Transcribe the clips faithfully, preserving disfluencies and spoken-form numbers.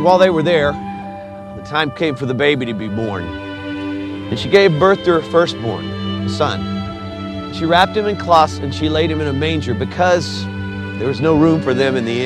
while they were there, the time came for the baby to be born. And she gave birth to her firstborn, a son. She wrapped him in cloths and she laid him in a manger because there was no room for them in the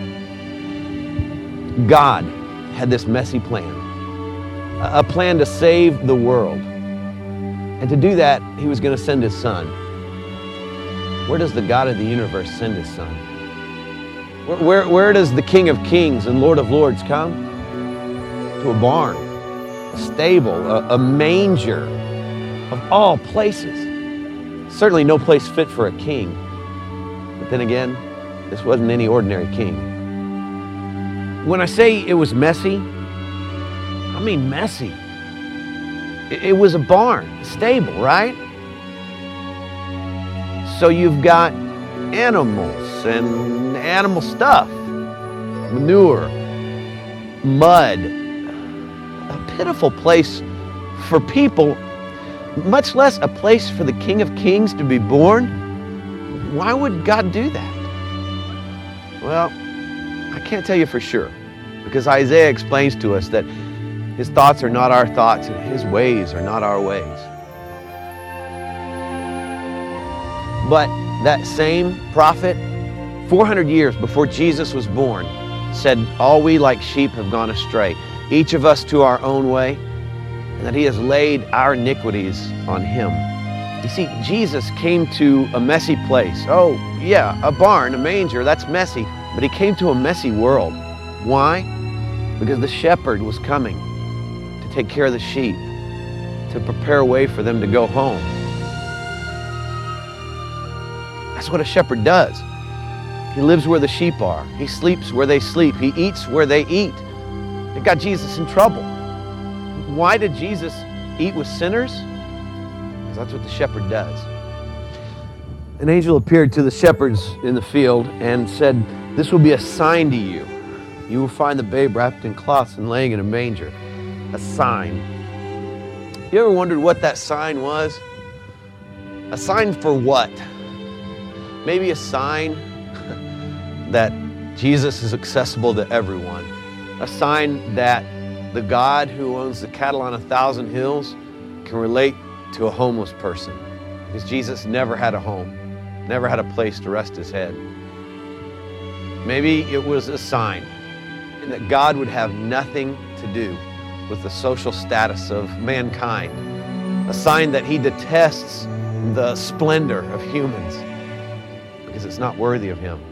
inn. God had this messy plan, a plan to save the world. And to do that, he was going to send his son. Where does the God of the universe send his son? Where, where, where does the King of Kings and Lord of Lords come? To a barn, a stable, a, a manger, of all places. Certainly no place fit for a king. But then again, this wasn't any ordinary king. When I say it was messy, I mean messy. It, it was a barn, a stable, right? So you've got animals and animal stuff, manure, mud, a pitiful place for people, much less a place for the King of Kings to be born. Why would God do that? Well, I can't tell you for sure, because Isaiah explains to us that his thoughts are not our thoughts and his ways are not our ways. But that same prophet, four hundred years before Jesus was born, said, all we like sheep have gone astray, each of us to our own way, and that he has laid our iniquities on him. You see, Jesus came to a messy place. Oh, yeah, a barn, a manger, that's messy. But he came to a messy world. Why? Because the shepherd was coming to take care of the sheep, to prepare a way for them to go home. That's what a shepherd does. He lives where the sheep are. He sleeps where they sleep. He eats where they eat. It got Jesus in trouble. Why did Jesus eat with sinners? Because that's what the shepherd does. An angel appeared to the shepherds in the field and said, this will be a sign to you. You will find the babe wrapped in cloths and laying in a manger. A sign. You ever wondered what that sign was? A sign for what? Maybe a sign that Jesus is accessible to everyone. A sign that the God who owns the cattle on a thousand hills can relate to a homeless person. Because Jesus never had a home, never had a place to rest his head. Maybe it was a sign that God would have nothing to do with the social status of mankind. A sign that he detests the splendor of humans because it's not worthy of him.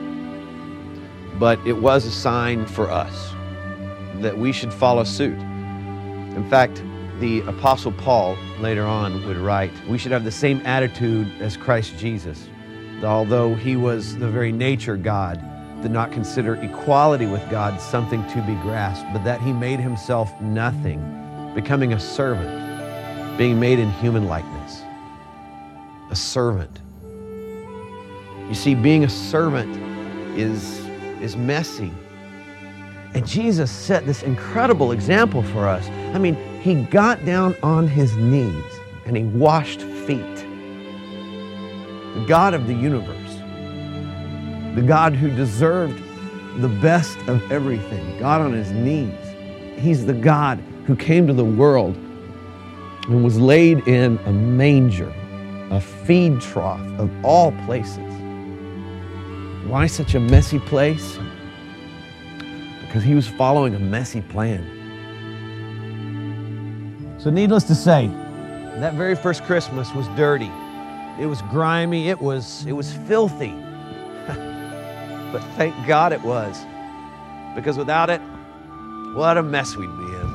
But it was a sign for us that we should follow suit. In fact, the Apostle Paul later on would write, we should have the same attitude as Christ Jesus. Although he was the very nature God, did not consider equality with God something to be grasped, but that he made himself nothing, becoming a servant, being made in human likeness. A servant. You see, being a servant is, is messy. And Jesus set this incredible example for us. I mean, he got down on his knees and he washed feet. The God of the universe, the God who deserved the best of everything, God on his knees. He's the God who came to the world and was laid in a manger, a feed trough of all places. Why such a messy place? Because he was following a messy plan. So needless to say, that very first Christmas was dirty. It was grimy, it was, it was filthy. But thank God it was. Because without it, what a mess we'd be in.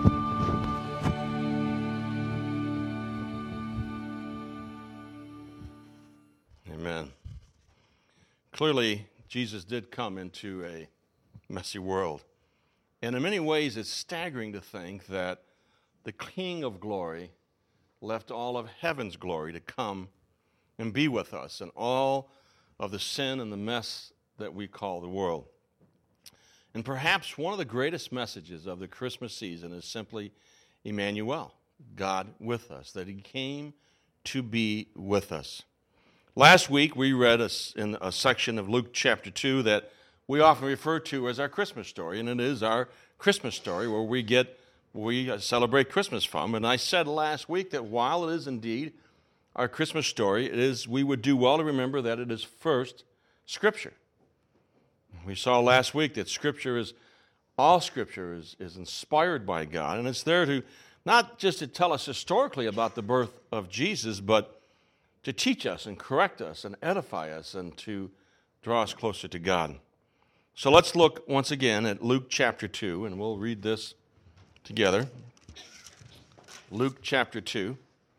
Amen. Clearly, Jesus did come into a messy world. And in many ways, it's staggering to think that the King of glory left all of heaven's glory to come and be with us in all of the sin and the mess that we call the world. And perhaps one of the greatest messages of the Christmas season is simply Emmanuel, God with us, that he came to be with us. Last week, we read a, in a section of Luke chapter two that we often refer to as our Christmas story, and it is our Christmas story where we get, we celebrate Christmas from. And I said last week that while it is indeed our Christmas story, it is, we would do well to remember that it is first Scripture. We saw last week that Scripture is, all Scripture is, is inspired by God, and it's there to, not just to tell us historically about the birth of Jesus, but to teach us and correct us and edify us and to draw us closer to God. So let's look once again at Luke chapter two, and we'll read this together. Luke chapter two,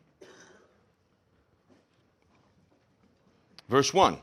verse one.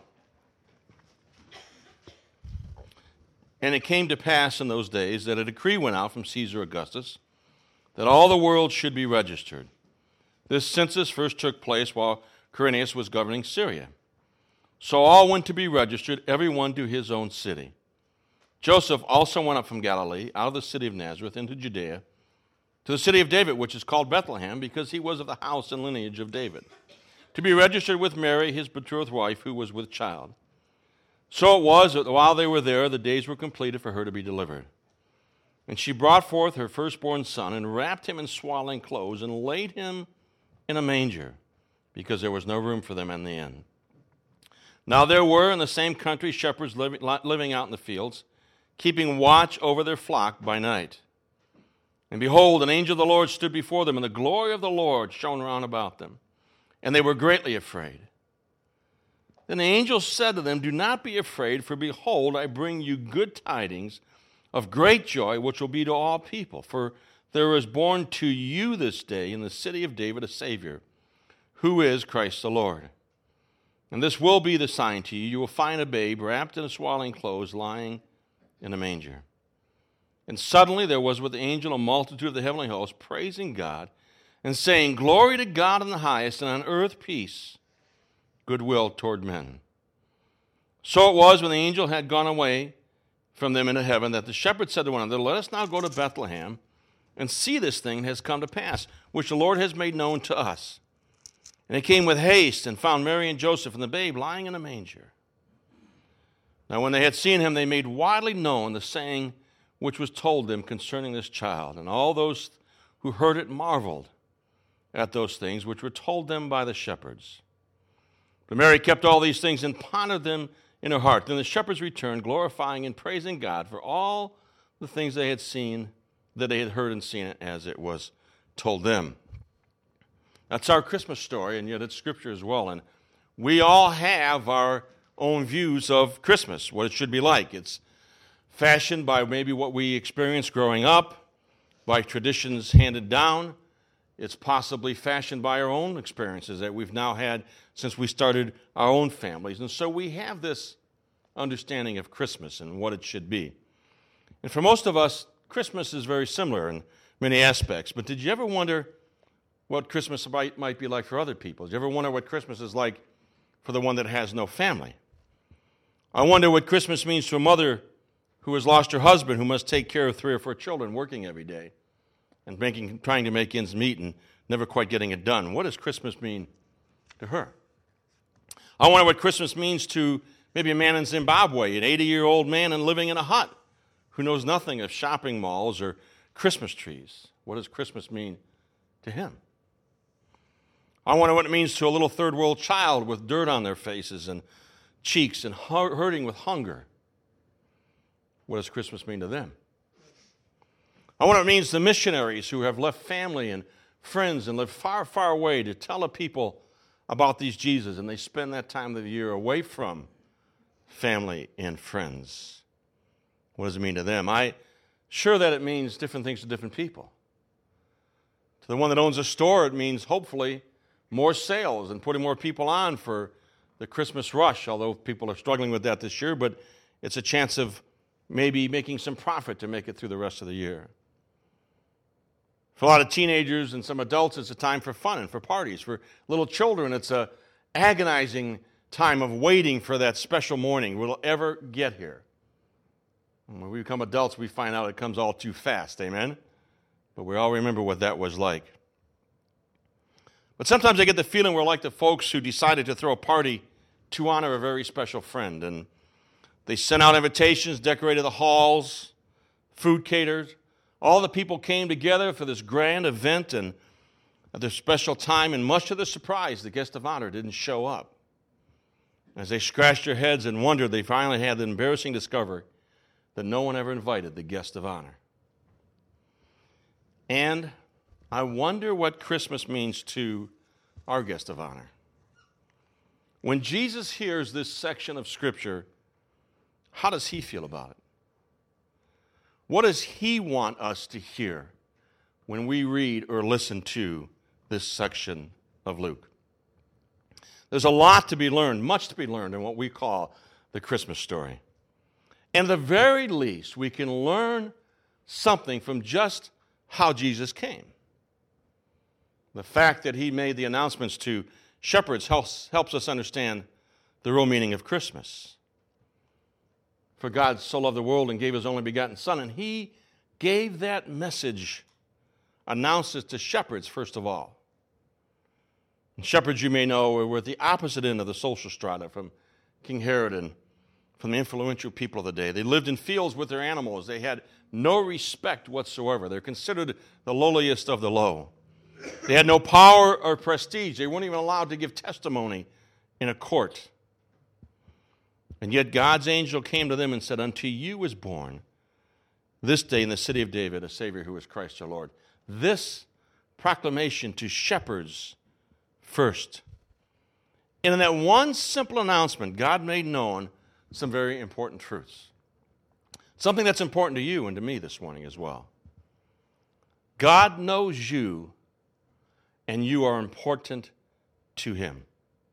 And it came to pass in those days that a decree went out from Caesar Augustus that all the world should be registered. This census first took place while Quirinius was governing Syria. So all went to be registered, every one to his own city. Joseph also went up from Galilee, out of the city of Nazareth, into Judea, to the city of David, which is called Bethlehem, because he was of the house and lineage of David, to be registered with Mary, his betrothed wife, who was with child. So it was that while they were there, the days were completed for her to be delivered. And she brought forth her firstborn son, and wrapped him in swaddling clothes, and laid him in a manger, because there was no room for them in the inn. Now there were in the same country shepherds living, living out in the fields, keeping watch over their flock by night. And behold, an angel of the Lord stood before them, and the glory of the Lord shone round about them. And they were greatly afraid. Then the angel said to them, Do not be afraid, for behold, I bring you good tidings of great joy, which will be to all people. For there is born to you this day in the city of David a Savior, who is Christ the Lord. And this will be the sign to you. You will find a babe wrapped in swaddling clothes, lying in a manger. And suddenly there was with the angel a multitude of the heavenly host, praising God, and saying, Glory to God in the highest, and on earth peace, goodwill toward men. So it was when the angel had gone away from them into heaven, that the shepherds said to one another, Let us now go to Bethlehem, and see this thing that has come to pass, which the Lord has made known to us. And they came with haste, and found Mary and Joseph and the babe lying in a manger. Now when they had seen him, they made widely known the saying which was told them concerning this child. And all those who heard it marveled at those things which were told them by the shepherds. But Mary kept all these things and pondered them in her heart. Then the shepherds returned, glorifying and praising God for all the things they had seen, that they had heard and seen it as it was told them. That's our Christmas story, and yet it's Scripture as well. And we all have our own views of Christmas, what it should be like. It's fashioned by maybe what we experienced growing up, by traditions handed down. It's possibly fashioned by our own experiences that we've now had since we started our own families. And so we have this understanding of Christmas and what it should be. And for most of us, Christmas is very similar in many aspects. But did you ever wonder what Christmas might, might be like for other people? Did you ever wonder what Christmas is like for the one that has no family? I wonder what Christmas means to a mother who has lost her husband, who must take care of three or four children, working every day, and making, trying to make ends meet and never quite getting it done. What does Christmas mean to her? I wonder what Christmas means to maybe a man in Zimbabwe, an eighty-year-old man and living in a hut who knows nothing of shopping malls or Christmas trees. What does Christmas mean to him? I wonder what it means to a little third world child with dirt on their faces and cheeks and hurting with hunger. What does Christmas mean to them? I wonder what it means to missionaries who have left family and friends and live far, far away to tell the people about these Jesus, and they spend that time of the year away from family and friends. What does it mean to them? I'm sure that it means different things to different people. To the one that owns a store, it means hopefully more sales and putting more people on for the Christmas rush, although people are struggling with that this year, but it's a chance of maybe making some profit to make it through the rest of the year. For a lot of teenagers and some adults, it's a time for fun and for parties. For little children, it's a agonizing time of waiting for that special morning. Will it ever get here? And when we become adults, we find out it comes all too fast, amen? But we all remember what that was like. But sometimes I get the feeling we're like the folks who decided to throw a party to honor a very special friend. And they sent out invitations, decorated the halls, food catered, All the people came together for this grand event, and at this special time, and much to their surprise, the guest of honor didn't show up. As they scratched their heads and wondered, they finally had the embarrassing discovery that no one ever invited the guest of honor. And I wonder what Christmas means to our guest of honor. When Jesus hears this section of Scripture, how does he feel about it? What does he want us to hear when we read or listen to this section of Luke? There's a lot to be learned, much to be learned in what we call the Christmas story. And at the very least, we can learn something from just how Jesus came. The fact that he made the announcements to shepherds helps, helps us understand the real meaning of Christmas. For God so loved the world and gave his only begotten Son, and he gave that message, announced it to shepherds first of all. And shepherds, you may know, were at the opposite end of the social strata from King Herod and from the influential people of the day. They lived in fields with their animals. They had no respect whatsoever. They're considered the lowliest of the low. They had no power or prestige. They weren't even allowed to give testimony in a court. And yet God's angel came to them and said, "Unto you is born this day in the city of David a Savior who is Christ our Lord." This proclamation to shepherds first. And in that one simple announcement, God made known some very important truths. Something that's important to you and to me this morning as well. God knows you, and you are important to him.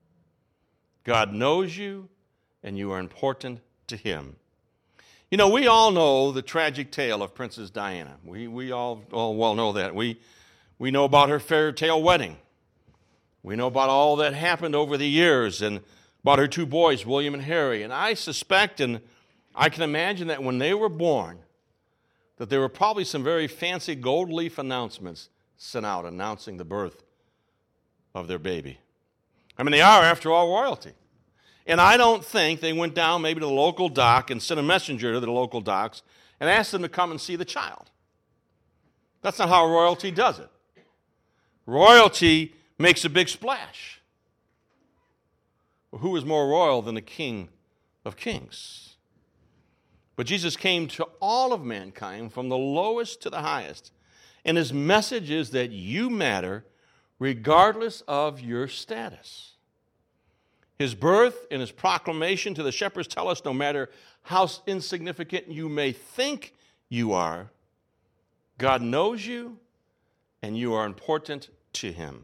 God knows you, and you are important to him. You know, we all know the tragic tale of Princess Diana. We we all, all well know that. We, we know about her fairy tale wedding. We know about all that happened over the years and about her two boys, William and Harry. And I suspect, and I can imagine that when they were born, that there were probably some very fancy gold leaf announcements sent out announcing the birth of their baby. I mean, they are, after all, royalty. And I don't think they went down maybe to the local dock and sent a messenger to the local docks and asked them to come and see the child. That's not how royalty does it. Royalty makes a big splash. Well, who is more royal than the King of Kings? But Jesus came to all of mankind, from the lowest to the highest. And his message is that you matter regardless of your status. His birth and his proclamation to the shepherds tell us no matter how insignificant you may think you are, God knows you and you are important to him.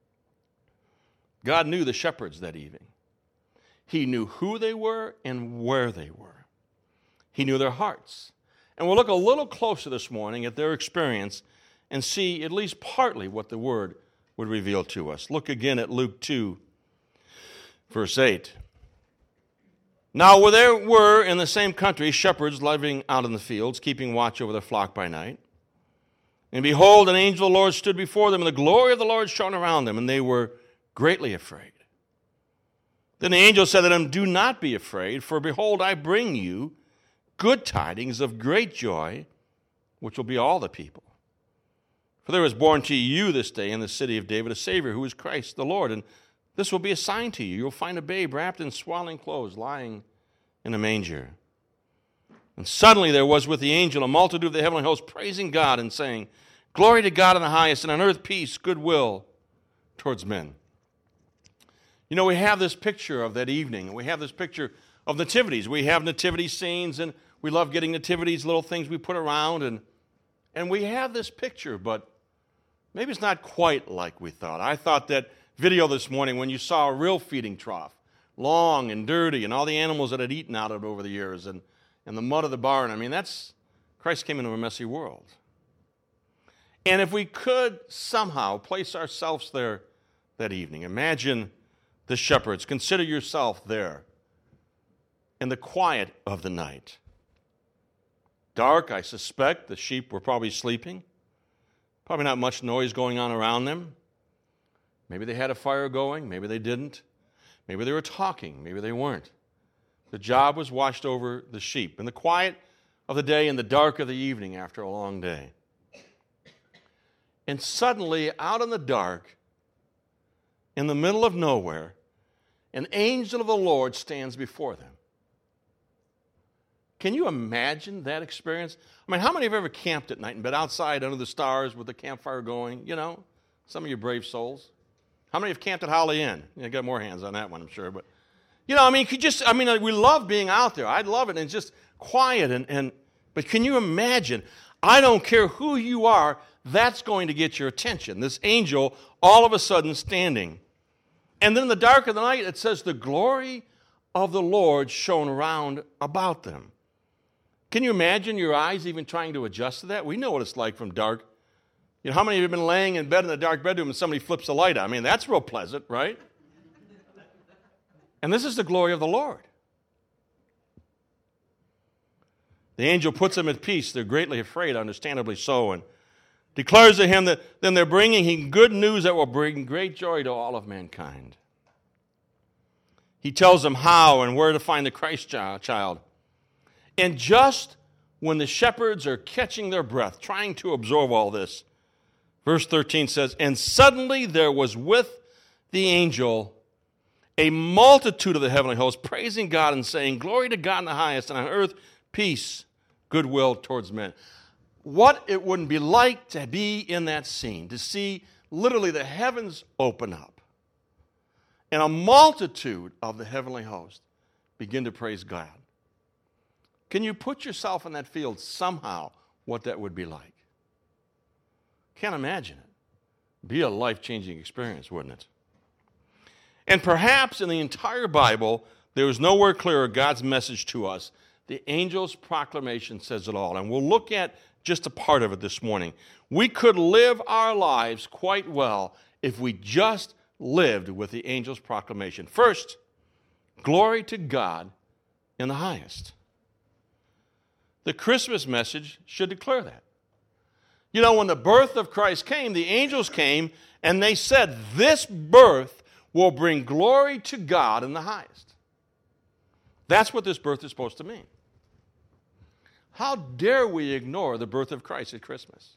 God knew the shepherds that evening. He knew who they were and where they were. He knew their hearts. And we'll look a little closer this morning at their experience and see at least partly what the word would reveal to us. Look again at Luke two. Verse eight. Now there were in the same country shepherds living out in the fields, keeping watch over their flock by night. And behold, an angel of the Lord stood before them, and the glory of the Lord shone around them, and they were greatly afraid. Then the angel said to them, "Do not be afraid, for behold, I bring you good tidings of great joy, which will be all the people. For there is born to you this day in the city of David a Savior, who is Christ the Lord. And this will be a sign to you. You'll find a babe wrapped in swaddling clothes, lying in a manger." And suddenly there was with the angel a multitude of the heavenly host praising God and saying, "Glory to God in the highest, and on earth peace, goodwill towards men." You know, we have this picture of that evening, and we have this picture of nativities. We have nativity scenes, and we love getting nativities, little things we put around, and, and we have this picture, but maybe it's not quite like we thought. I thought that video this morning when you saw a real feeding trough, long and dirty, and all the animals that had eaten out of it over the years, and, and the mud of the barn. I mean, that's, Christ came into a messy world. And if we could somehow place ourselves there that evening, imagine the shepherds, consider yourself there in the quiet of the night. Dark, I suspect, the sheep were probably sleeping, probably not much noise going on around them. Maybe they had a fire going, maybe they didn't. Maybe they were talking, maybe they weren't. The job was washed over the sheep in the quiet of the day, in the dark of the evening after a long day. And suddenly, out in the dark, in the middle of nowhere, an angel of the Lord stands before them. Can you imagine that experience? I mean, how many have ever camped at night and been outside under the stars with the campfire going? You know, some of you brave souls. How many have camped at Holly Inn? You got more hands on that one, I'm sure. But, you know, I mean, could just, I mean, we love being out there. I'd love it. And it's just quiet. And, and, but can you imagine? I don't care who you are, that's going to get your attention. This angel all of a sudden standing. And then in the dark of the night, it says, the glory of the Lord shone round about them. Can you imagine your eyes even trying to adjust to that? We know what it's like from dark. You know, how many of you have been laying in bed in a dark bedroom and somebody flips the light on? I mean, that's real pleasant, right? And this is the glory of the Lord. The angel puts them at peace. They're greatly afraid, understandably so, and declares to him that then they're bringing him good news that will bring great joy to all of mankind. He tells them how and where to find the Christ child. And just when the shepherds are catching their breath, trying to absorb all this, verse thirteen says, and suddenly there was with the angel a multitude of the heavenly hosts, praising God and saying, glory to God in the highest, and on earth peace, goodwill towards men. What it wouldn't be like to be in that scene, to see literally the heavens open up, and a multitude of the heavenly host begin to praise God. Can you put yourself in that field somehow, what that would be like? Can't imagine it. Be a life-changing experience, wouldn't it? And perhaps in the entire Bible, there is nowhere clearer God's message to us. The angel's proclamation says it all. And we'll look at just a part of it this morning. We could live our lives quite well if we just lived with the angel's proclamation. First, glory to God in the highest. The Christmas message should declare that. You know, when the birth of Christ came, the angels came and they said, this birth will bring glory to God in the highest. That's what this birth is supposed to mean. How dare we ignore the birth of Christ at Christmas?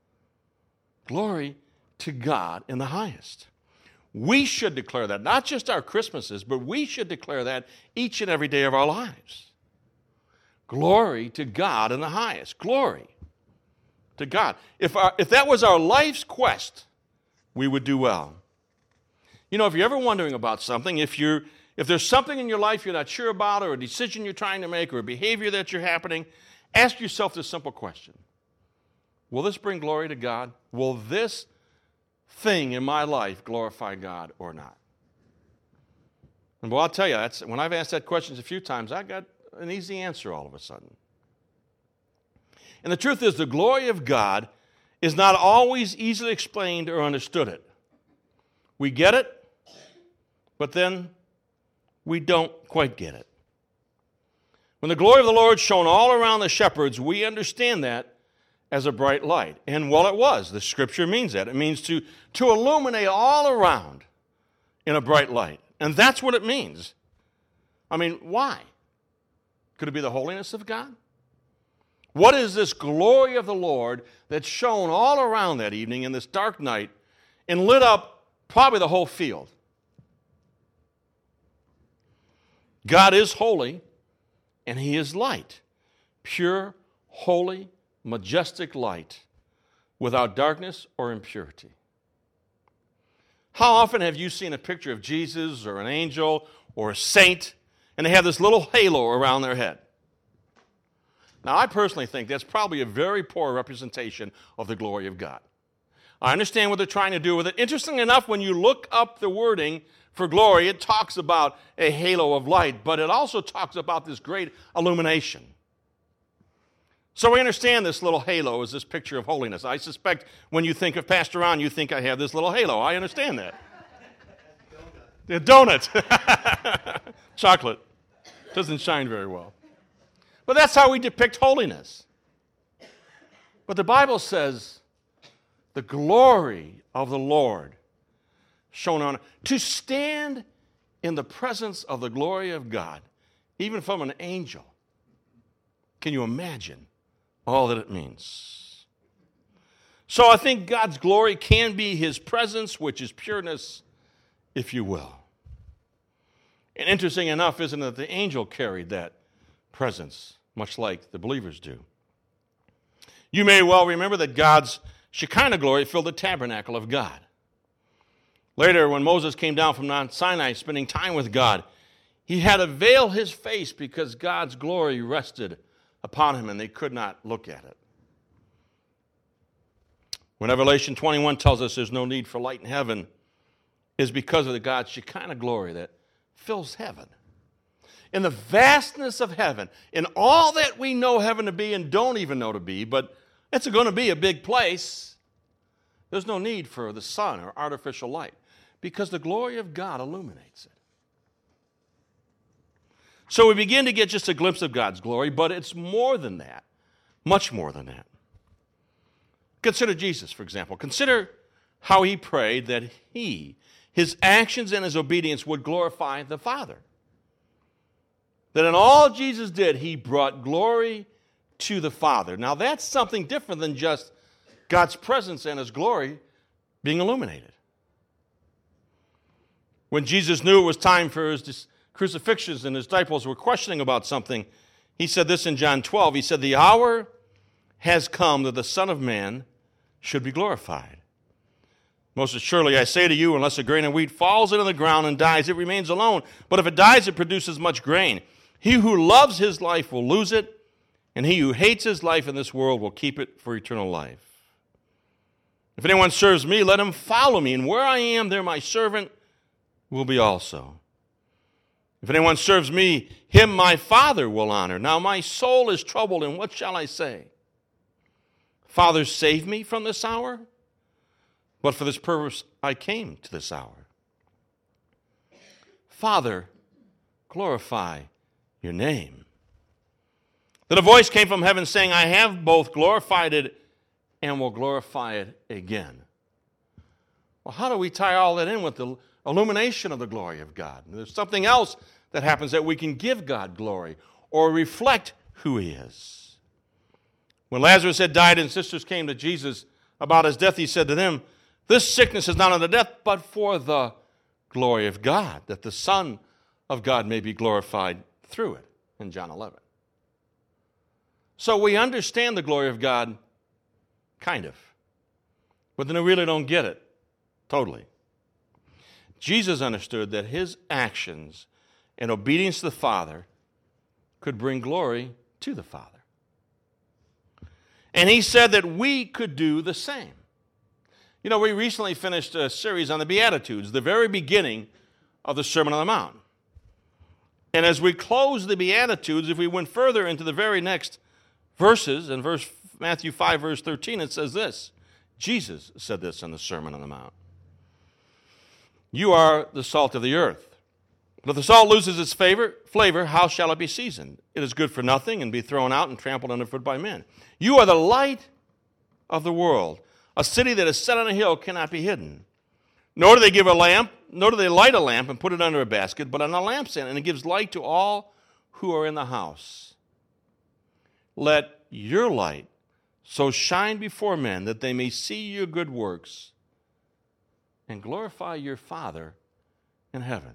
Glory to God in the highest. We should declare that, not just our Christmases, but we should declare that each and every day of our lives. Glory to God in the highest. Glory to God. If, our, if that was our life's quest, we would do well. You know, if you're ever wondering about something, if you're if there's something in your life you're not sure about, or a decision you're trying to make, or a behavior that you're happening, ask yourself this simple question. Will this bring glory to God? Will this thing in my life glorify God or not? And well, I'll tell you, that's, when I've asked that question a few times, I got an easy answer all of a sudden. And the truth is, the glory of God is not always easily explained or understood it. We get it, but then we don't quite get it. When the glory of the Lord shone all around the shepherds, we understand that as a bright light. And well, it was. The Scripture means that. It means to, to illuminate all around in a bright light. And that's what it means. I mean, why? Could it be the holiness of God? What is this glory of the Lord that shone all around that evening in this dark night and lit up probably the whole field? God is holy, and He is light. Pure, holy, majestic light without darkness or impurity. How often have you seen a picture of Jesus or an angel or a saint, and they have this little halo around their head? Now, I personally think that's probably a very poor representation of the glory of God. I understand what they're trying to do with it. Interestingly enough, when you look up the wording for glory, it talks about a halo of light, but it also talks about this great illumination. So we understand this little halo is this picture of holiness. I suspect when you think of Pastor Ron, you think I have this little halo. I understand that. A donut. Chocolate. Doesn't shine very well. But that's how we depict holiness. But the Bible says the glory of the Lord shone on it. To stand in the presence of the glory of God, even from an angel, can you imagine all that it means? So I think God's glory can be his presence, which is pureness, if you will. And interesting enough, isn't it, that the angel carried that presence, much like the believers do. You may well remember that God's Shekinah glory filled the tabernacle of God. Later, when Moses came down from Mount Sinai spending time with God, he had to veil his face because God's glory rested upon him and they could not look at it. When Revelation twenty-one tells us there's no need for light in heaven, is because of the God's Shekinah glory that fills heaven. In the vastness of heaven, in all that we know heaven to be and don't even know to be, but it's going to be a big place, there's no need for the sun or artificial light because the glory of God illuminates it. So we begin to get just a glimpse of God's glory, but it's more than that, much more than that. Consider Jesus, for example. Consider how he prayed that he, his actions and his obedience would glorify the Father. That in all Jesus did, he brought glory to the Father. Now that's something different than just God's presence and his glory being illuminated. When Jesus knew it was time for his crucifixions and his disciples were questioning about something, he said this in John twelve. He said, "The hour has come that the Son of Man should be glorified. Most assuredly, I say to you, unless a grain of wheat falls into the ground and dies, it remains alone. But if it dies, it produces much grain. He who loves his life will lose it, and he who hates his life in this world will keep it for eternal life. If anyone serves me, let him follow me, and where I am, there my servant will be also. If anyone serves me, him my Father will honor. Now my soul is troubled, and what shall I say? Father, save me from this hour? But for this purpose I came to this hour. Father, glorify your name." Then a voice came from heaven saying, "I have both glorified it and will glorify it again." Well, how do we tie all that in with the illumination of the glory of God? There's something else that happens that we can give God glory or reflect who he is. When Lazarus had died and sisters came to Jesus about his death, he said to them, "This sickness is not unto death, but for the glory of God, that the Son of God may be glorified through it," in John eleven. So we understand the glory of God, kind of, but then we really don't get it, totally. Jesus understood that his actions and obedience to the Father could bring glory to the Father. And he said that we could do the same. You know, we recently finished a series on the Beatitudes, the very beginning of the Sermon on the Mount. And as we close the Beatitudes, if we went further into the very next verses, in verse Matthew five, verse thirteen, it says this. Jesus said this in the Sermon on the Mount. "You are the salt of the earth. But if the salt loses its favor, flavor, how shall it be seasoned? It is good for nothing and be thrown out and trampled underfoot by men. You are the light of the world. A city that is set on a hill cannot be hidden. Nor do they give a lamp, nor do they light a lamp and put it under a basket, but on a lampstand, and it gives light to all who are in the house. Let your light so shine before men that they may see your good works and glorify your Father in heaven."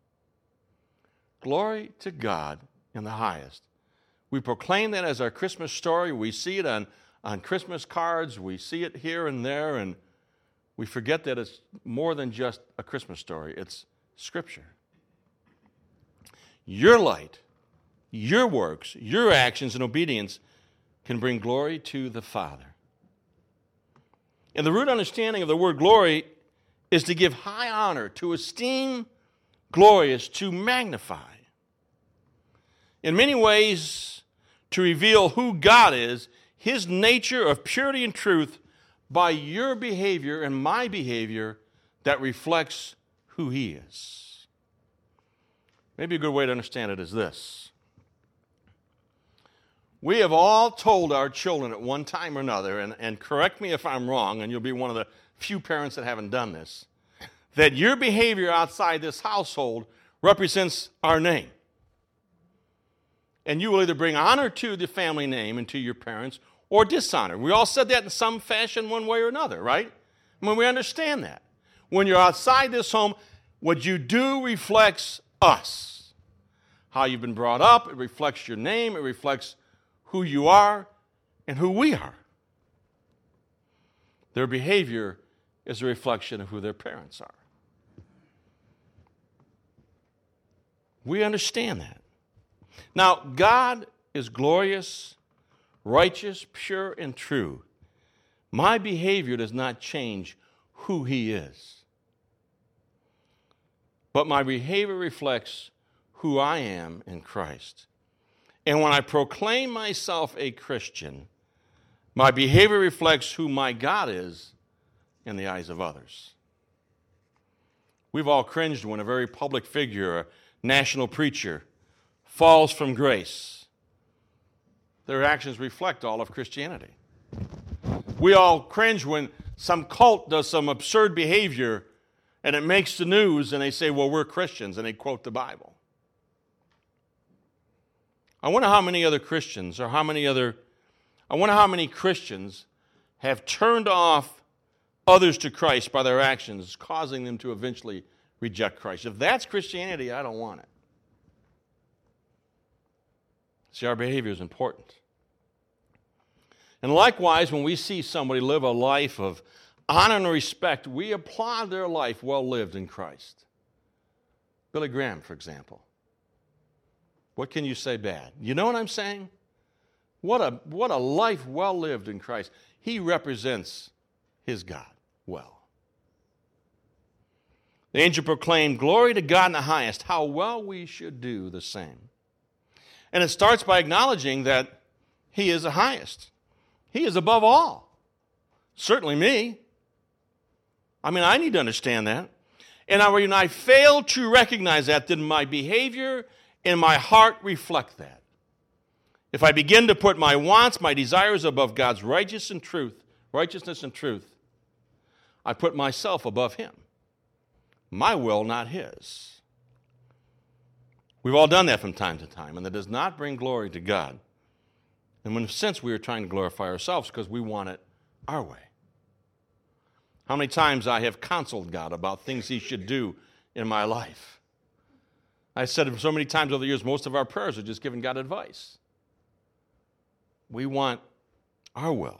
Glory to God in the highest. We proclaim that as our Christmas story. We see it on, on Christmas cards. We see it here and there, and we forget that it's more than just a Christmas story. It's Scripture. Your light, your works, your actions and obedience can bring glory to the Father. And the root understanding of the word glory is to give high honor, to esteem glorious, to magnify. In many ways, to reveal who God is, his nature of purity and truth, by your behavior and my behavior that reflects who he is. Maybe a good way to understand it is this. We have all told our children at one time or another, and, and correct me if I'm wrong, and you'll be one of the few parents that haven't done this, that your behavior outside this household represents our name. And you will either bring honor to the family name and to your parents, or dishonor. We all said that in some fashion, one way or another, right? I mean, we understand that. When you're outside this home, what you do reflects us. How you've been brought up, it reflects your name, it reflects who you are and who we are. Their behavior is a reflection of who their parents are. We understand that. Now, God is glorious, righteous, pure, and true. My behavior does not change who He is. But my behavior reflects who I am in Christ. And when I proclaim myself a Christian, my behavior reflects who my God is in the eyes of others. We've all cringed when a very public figure, a national preacher, falls from grace. Their actions reflect all of Christianity. We all cringe when some cult does some absurd behavior and it makes the news and they say, well, we're Christians, and they quote the Bible. I wonder how many other Christians or how many other, I wonder how many Christians have turned off others to Christ by their actions, causing them to eventually reject Christ. If that's Christianity, I don't want it. See, our behavior is important. And likewise, when we see somebody live a life of honor and respect, we applaud their life well lived in Christ. Billy Graham, for example. What can you say bad? You know what I'm saying? What a, what a life well lived in Christ. He represents his God well. The angel proclaimed, "Glory to God in the highest, how well we should do the same." And it starts by acknowledging that He is the highest. He is above all. Certainly me. I mean, I need to understand that. And when I fail to recognize that, then my behavior and my heart reflect that. If I begin to put my wants, my desires above God's righteousness and truth, righteousness and truth, I put myself above Him. My will, not His. We've all done that from time to time, and that does not bring glory to God. And in a sense, we are trying to glorify ourselves because we want it our way. How many times I have counseled God about things He should do in my life. I said it so many times over the years, most of our prayers are just giving God advice. We want our will.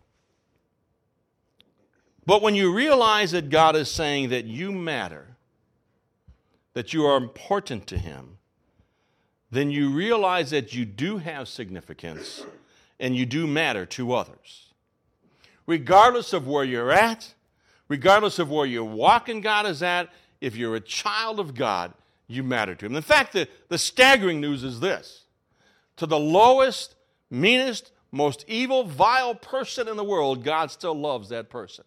But when you realize that God is saying that you matter, that you are important to Him, then you realize that you do have significance and you do matter to others. Regardless of where you're at, regardless of where your walk in God is at, if you're a child of God, you matter to Him. In fact, the, the staggering news is this. To the lowest, meanest, most evil, vile person in the world, God still loves that person.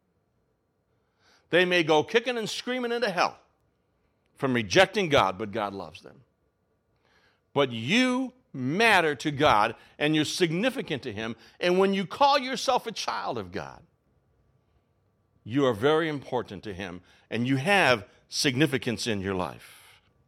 They may go kicking and screaming into hell from rejecting God, but God loves them. But you matter to God, and you're significant to Him, and when you call yourself a child of God, you are very important to Him, and you have significance in your life.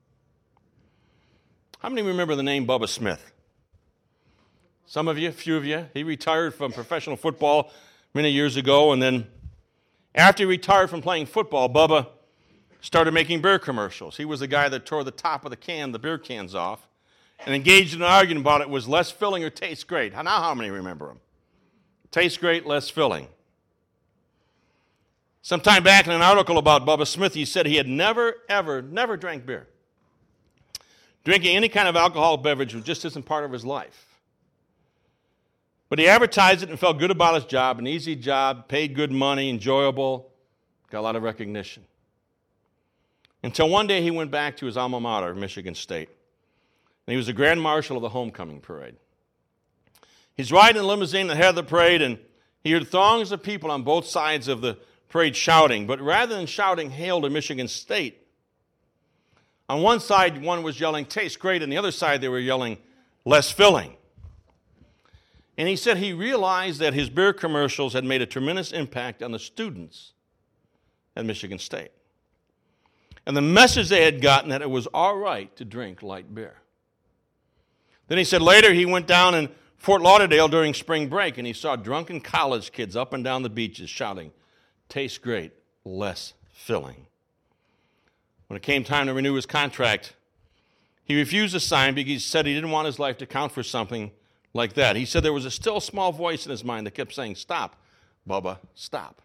How many remember the name Bubba Smith? Some of you, a few of you. He retired from professional football many years ago, and then after he retired from playing football, Bubba started making beer commercials. He was the guy that tore the top of the can, the beer cans off, and engaged in an argument about it was less filling or tastes great. Now how many remember him? Tastes great, less filling. Sometime back in an article about Bubba Smith, he said he had never, ever, never drank beer. Drinking any kind of alcoholic beverage just isn't part of his life. But he advertised it and felt good about his job, an easy job, paid good money, enjoyable, got a lot of recognition. Until one day he went back to his alma mater, Michigan State. And he was the grand marshal of the homecoming parade. He's riding in a limousine ahead of the parade, and he heard throngs of people on both sides of the parade shouting. But rather than shouting, "Hail to Michigan State," on one side, one was yelling, "Tastes great," and the other side, they were yelling, "Less filling." And he said he realized that his beer commercials had made a tremendous impact on the students at Michigan State. And the message they had gotten that it was all right to drink light beer. Then he said later he went down and Fort Lauderdale during spring break, and he saw drunken college kids up and down the beaches shouting, "Tastes great, less filling." When it came time to renew his contract, he refused to sign because he said he didn't want his life to count for something like that. He said there was a still small voice in his mind that kept saying, "Stop, Bubba, stop."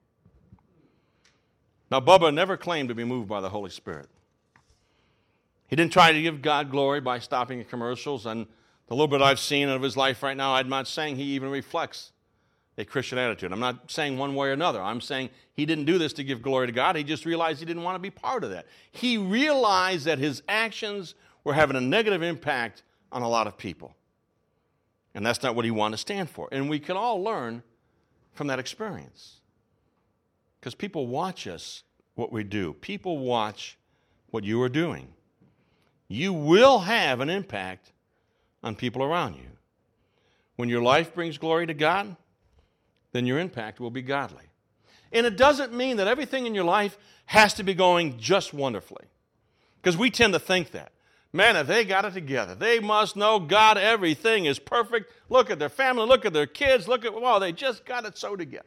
Now, Bubba never claimed to be moved by the Holy Spirit. He didn't try to give God glory by stopping at commercials, and the little bit I've seen of his life right now, I'm not saying he even reflects a Christian attitude. I'm not saying one way or another. I'm saying he didn't do this to give glory to God. He just realized he didn't want to be part of that. He realized that his actions were having a negative impact on a lot of people. And that's not what he wanted to stand for. And we can all learn from that experience. Because people watch us, what we do. People watch what you are doing. You will have an impact on people around you. When your life brings glory to God, then your impact will be godly. And it doesn't mean that everything in your life has to be going just wonderfully. Because we tend to think that. Man, if they got it together, they must know God, everything is perfect. Look at their family, look at their kids, look at, wow, they just got it so together.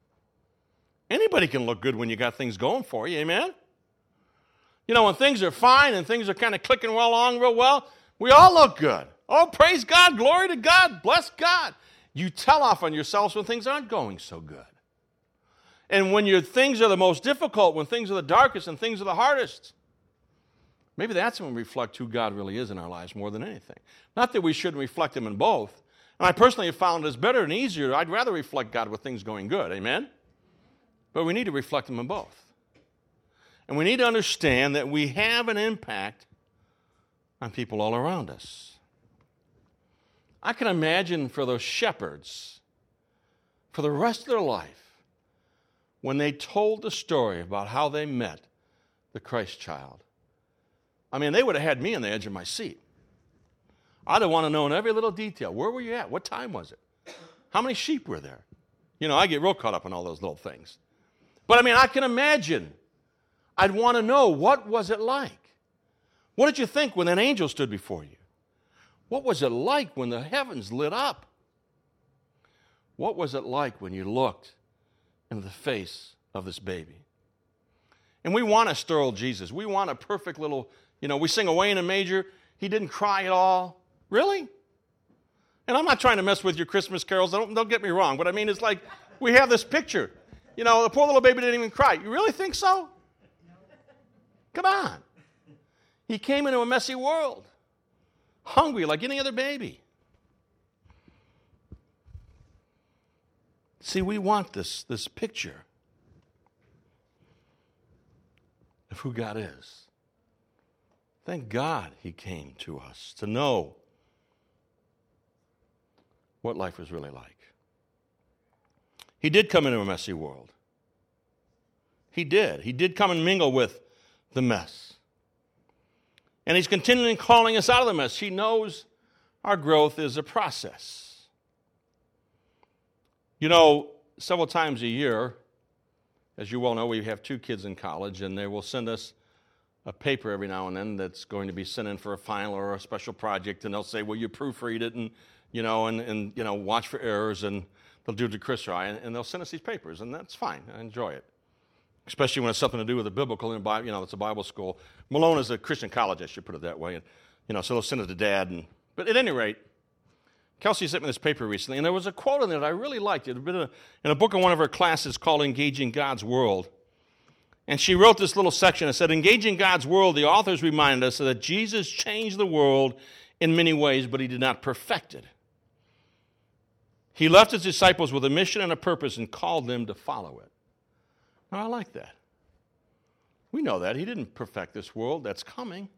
Anybody can look good when you got things going for you, amen? You know, when things are fine and things are kind of clicking well along real well, we all look good. Oh, praise God, glory to God, bless God. You tell off on yourselves when things aren't going so good. And when your things are the most difficult, when things are the darkest and things are the hardest, maybe that's when we reflect who God really is in our lives more than anything. Not that we shouldn't reflect Him in both. And I personally have found it's better and easier. I'd rather reflect God with things going good, amen? But we need to reflect Him in both. And we need to understand that we have an impact on people all around us. I can imagine for those shepherds, for the rest of their life, when they told the story about how they met the Christ child. I mean, they would have had me on the edge of my seat. I'd have wanted to know in every little detail. Where were you at? What time was it? How many sheep were there? You know, I get real caught up in all those little things. But I mean, I can imagine. I'd want to know, what was it like? What did you think when an angel stood before you? What was it like when the heavens lit up? What was it like when you looked into the face of this baby? And we want a sterile Jesus. We want a perfect little, you know, we sing Away in a Manger. He didn't cry at all. Really? And I'm not trying to mess with your Christmas carols. Don't, don't get me wrong. But I mean, it's like we have this picture. You know, the poor little baby didn't even cry. You really think so? Come on. He came into a messy world, hungry like any other baby. See, we want this, this picture of who God is. Thank God He came to us to know what life was really like. He did come into a messy world. He did. He did come and mingle with the mess. And He's continually calling us out of the mess. He knows our growth is a process. You know, several times a year, as you well know, we have two kids in college, and they will send us a paper every now and then that's going to be sent in for a final or a special project, and they'll say, well, you proofread it and, you know, and, and you know, watch for errors, and they'll do it to Chris or I, and, and they'll send us these papers, and that's fine. I enjoy it. Especially when it's something to do with the biblical, and you know, it's a Bible school. Malone is a Christian college, I should put it that way. And, you know, so they'll send it to Dad. And, but at any rate, Kelsey sent me this paper recently, and there was a quote in there that I really liked. It had been a, in a book in one of her classes called Engaging God's World. And she wrote this little section that said, Engaging God's World, the authors reminded us that Jesus changed the world in many ways, but He did not perfect it. He left His disciples with a mission and a purpose and called them to follow it. Now, I like that. We know that. He didn't perfect this world that's coming.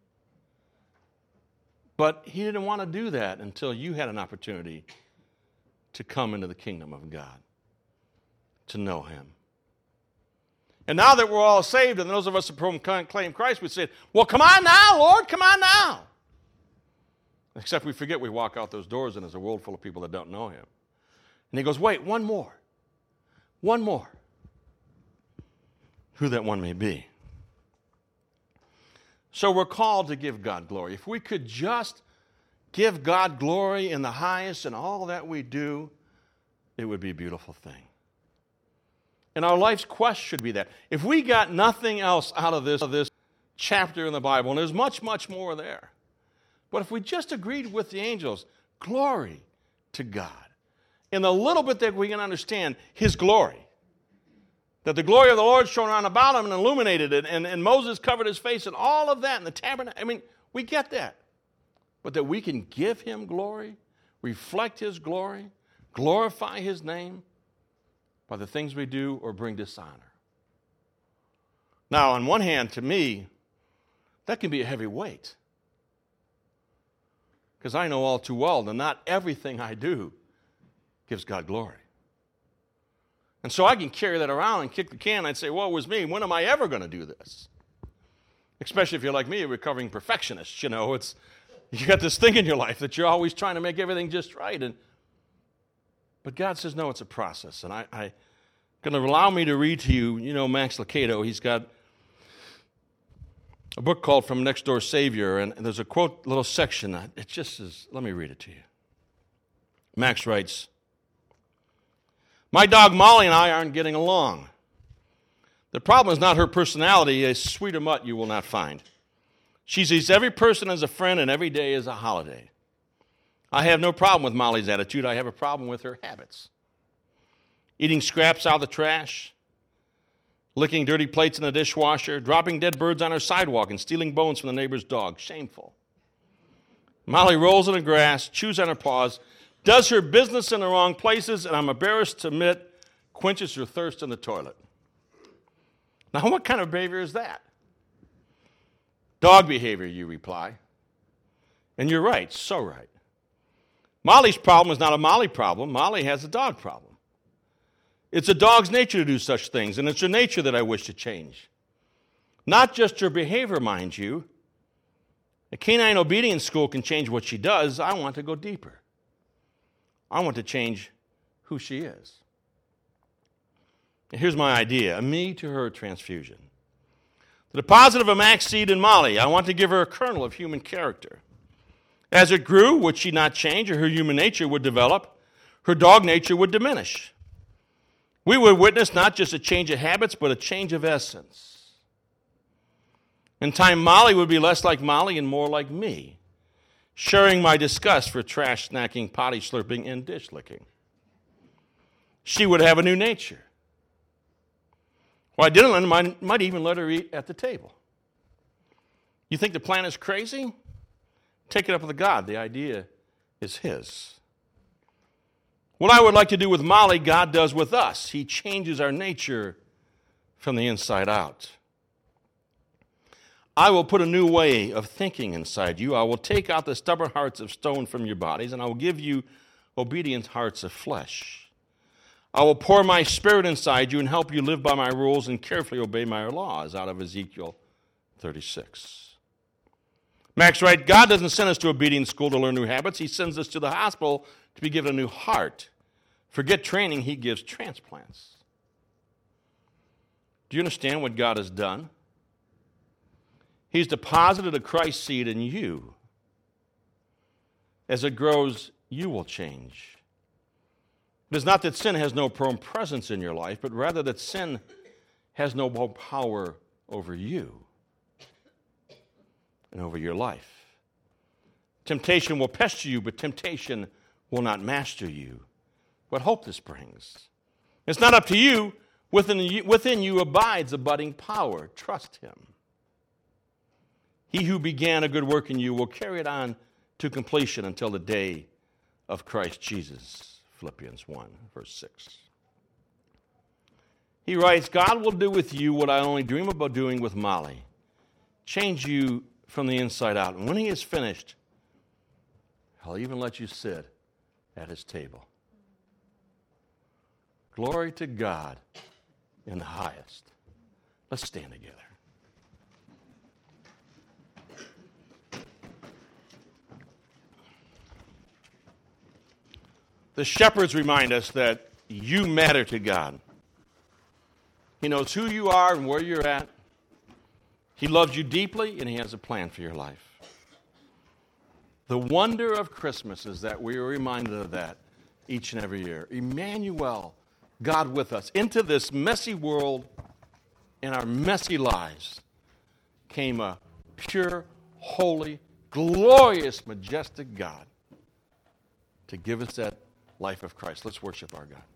But He didn't want to do that until you had an opportunity to come into the kingdom of God, to know Him. And now that we're all saved, and those of us who proclaim Christ, we say, well, come on now, Lord, come on now. Except we forget we walk out those doors and there's a world full of people that don't know Him. And He goes, wait, one more. One more. Who that one may be. So we're called to give God glory. If we could just give God glory in the highest in all that we do, it would be a beautiful thing. And our life's quest should be that. If we got nothing else out of this, of this chapter in the Bible, and there's much, much more there, but if we just agreed with the angels, glory to God. In the little bit that we can understand His glory, that the glory of the Lord shone around about Him and illuminated it, and, and Moses covered his face, and all of that in the tabernacle. I mean, we get that. But that we can give Him glory, reflect His glory, glorify His name by the things we do or bring dishonor. Now, on one hand, to me, that can be a heavy weight. Because I know all too well that not everything I do gives God glory. And so I can carry that around and kick the can and say, woe is me, when am I ever going to do this? Especially if you're like me, a recovering perfectionist. You know, it's you got this thing in your life that you're always trying to make everything just right. And But God says, no, it's a process. And I, I going to allow me to read to you, you know, Max Lucado, he's got a book called From Next Door Savior, and there's a quote, little section. It just is, let me read it to you. Max writes, my dog Molly and I aren't getting along. The problem is not her personality, a sweeter mutt you will not find. She sees every person as a friend and every day as a holiday. I have no problem with Molly's attitude. I have a problem with her habits. Eating scraps out of the trash, licking dirty plates in the dishwasher, dropping dead birds on her sidewalk, and stealing bones from the neighbor's dog. Shameful. Molly rolls in the grass, chews on her paws, does her business in the wrong places, and I'm embarrassed to admit, quenches her thirst in the toilet. Now, what kind of behavior is that? Dog behavior, you reply. And you're right, so right. Molly's problem is not a Molly problem. Molly has a dog problem. It's a dog's nature to do such things, and it's her nature that I wish to change. Not just her behavior, mind you. A canine obedience school can change what she does. I want to go deeper. I want to change who she is. Here's my idea, a me to her transfusion. The deposit of a Max seed in Molly, I want to give her a kernel of human character. As it grew, would she not change, or her human nature would develop? Her dog nature would diminish. We would witness not just a change of habits, but a change of essence. In time, Molly would be less like Molly and more like me, sharing my disgust for trash snacking, potty slurping, and dish licking. She would have a new nature. Why, Dylan might, might even let her eat at the table. You think the plan is crazy? Take it up with God. The idea is His. What I would like to do with Molly, God does with us. He changes our nature from the inside out. I will put a new way of thinking inside you. I will take out the stubborn hearts of stone from your bodies, and I will give you obedient hearts of flesh. I will pour my spirit inside you and help you live by my rules and carefully obey my laws, out of Ezekiel thirty-six. Max Wright, God doesn't send us to obedience school to learn new habits. He sends us to the hospital to be given a new heart. Forget training, He gives transplants. Do you understand what God has done? He's deposited a Christ seed in you. As it grows, you will change. It is not that sin has no presence in your life, but rather that sin has no power over you and over your life. Temptation will pester you, but temptation will not master you. What hope this brings. It's not up to you. Within you, within you abides a budding power. Trust Him. He who began a good work in you will carry it on to completion until the day of Christ Jesus. Philippians one, verse six. He writes, God will do with you what I only dream about doing with Molly. Change you from the inside out. And when He is finished, I'll even let you sit at His table. Glory to God in the highest. Let's stand together. The shepherds remind us that you matter to God. He knows who you are and where you're at. He loves you deeply, and He has a plan for your life. The wonder of Christmas is that we are reminded of that each and every year. Emmanuel, God with us. Into this messy world, in our messy lives, came a pure, holy, glorious, majestic God to give us that life of Christ. Let's worship our God.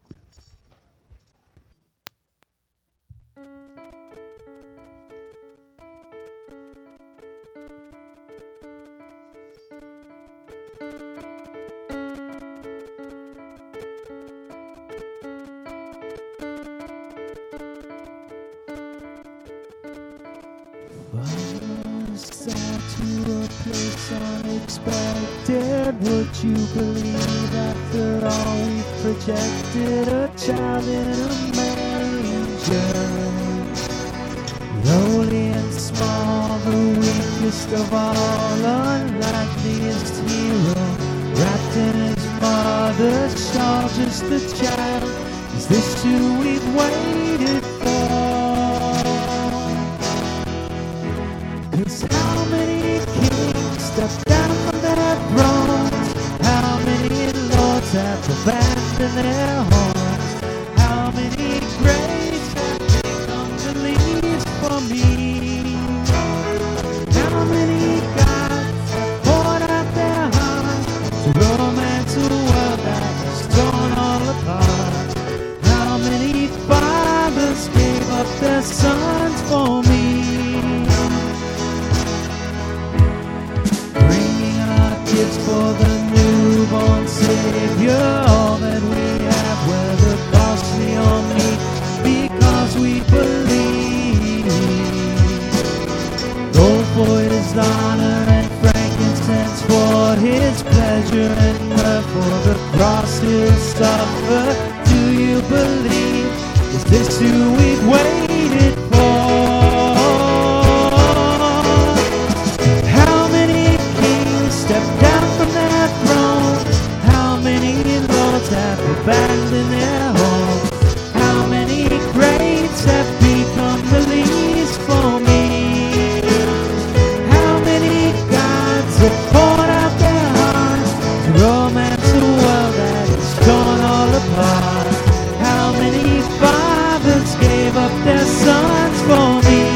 Unexpected, would you believe after all we've projected a child in a manger? Lowly and small, the weakest of all, unlikeliest hero, wrapped in his mother's shawl, just a child. Is this who we've waited for? 'Cause how many kings stepped down from their thrones? How many lords have abandoned their homes? How many graves have become the least for me? How many gods have poured out their hearts to romance a world that is torn all apart? How many fathers gave up their sons for me? Kids for the newborn Savior, all that we have, whether costly or meek, because we believe. Gold for his honor and frankincense for his pleasure, and myrrh for the cross he'll suffer. Do you believe? Is this who we've waited for? How many kings stepped down from their thrones? How many lords have abandoned their homes? How many greats have become the least for me? How many gods have poured out their hearts to romance a world that is torn all apart? How many fathers gave up their sons for me?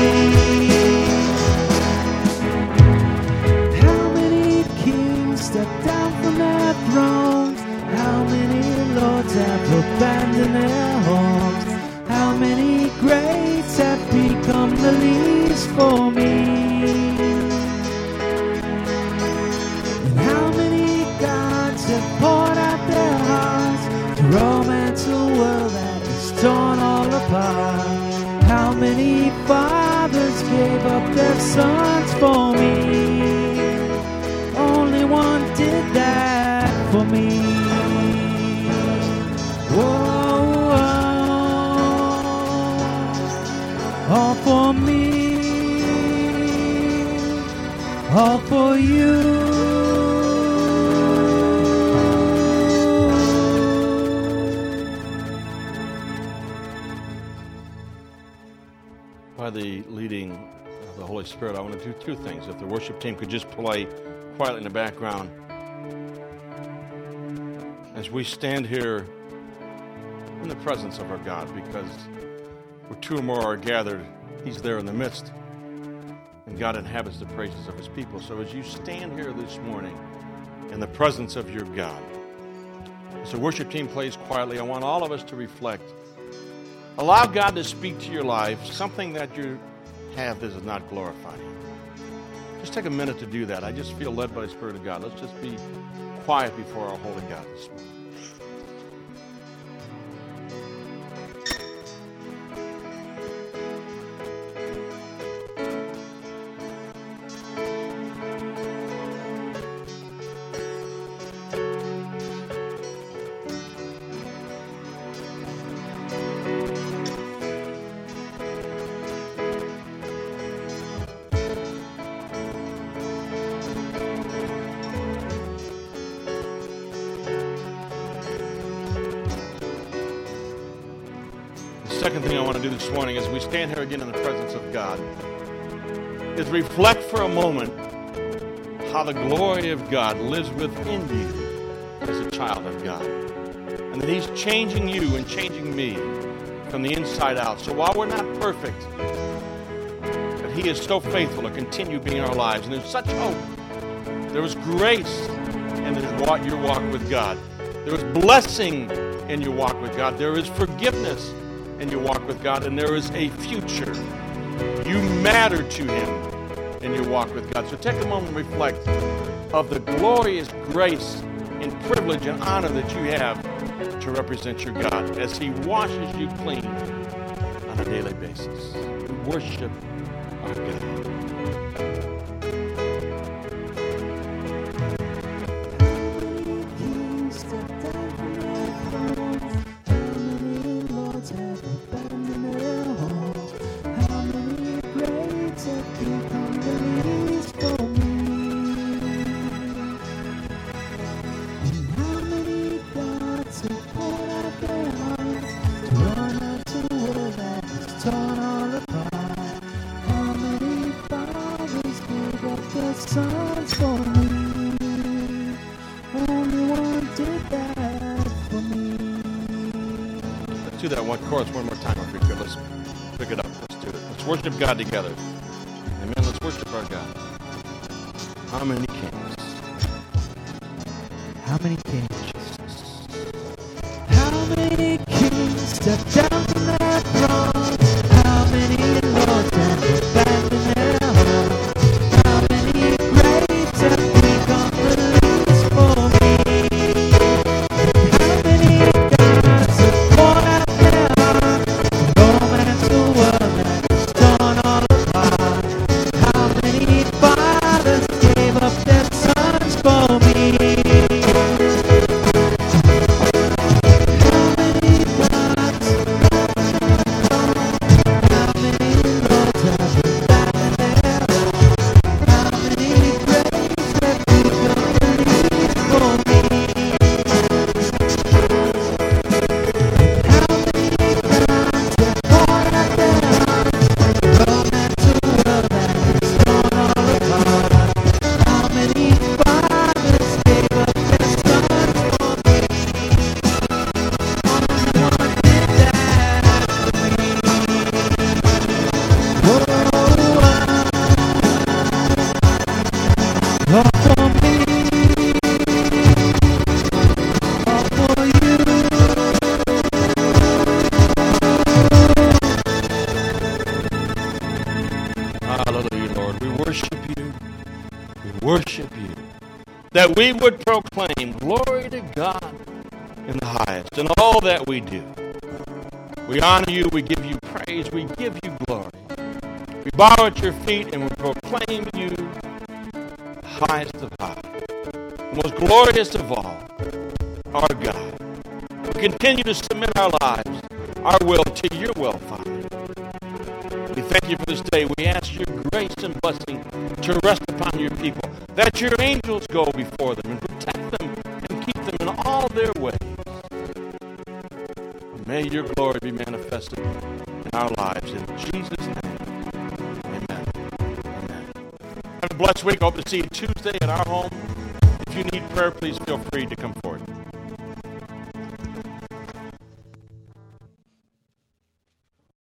Stepped down from their thrones. How many lords have abandoned their homes? How many greats have become the least for me? And how many gods have poured out their hearts to romance a world that is torn all apart? How many fathers gave up their sons for me? Only one did that for me. Whoa, whoa. All for me, all for you. By the leading of the Holy Spirit, I want to do two things. If the worship team could just play quietly in the background as we stand here in the presence of our God, because where two or more are gathered, He's there in the midst, and God inhabits the praises of His people. So as you stand here this morning in the presence of your God, as the worship team plays quietly, I want all of us to reflect. Allow God to speak to your life, something that you have that does not glorify Him. Just take a minute to do that. I just feel led by the Spirit of God. Let's just be quiet before our holy God this morning. Second thing I want to do this morning as we stand here again in the presence of God is reflect for a moment how the glory of God lives within you as a child of God. And that He's changing you and changing me from the inside out. So while we're not perfect, but He is so faithful to continue being in our lives. And there's such hope. There is grace in your walk with God. There is blessing in your walk with God. There is forgiveness in your walk with God. And there is a future. You matter to Him in your walk with God. So take a moment and reflect of the glorious grace and privilege and honor that you have to represent your God as He washes you clean on a daily basis. We worship our God. Do that one chorus one more time if we could. Let's pick it up. Let's do it. Let's worship God together. Amen. Let's worship our God. How many kings? How many kings? How many kings stepped down from their throne? How many lords have abandoned their home? How many graves have become the least for me? How many gods have poured out their heart? Romance the world that is torn all apart. How many fathers gave up their sons for me? That we would proclaim glory to God in the highest in all that we do. We honor you, we give you praise, we give you glory. We bow at your feet and we proclaim you the highest of high, the most glorious of all, our God. We continue to submit our lives, our will to your will, Father. We thank you for this day. We ask your grace and blessing to rest upon your people, that your angels go before them and protect them and keep them in all their ways. May your glory be manifested in our lives. In Jesus' name, amen. Amen. Have a blessed week. Hope to see you Tuesday at our home. If you need prayer, please feel free to come forward.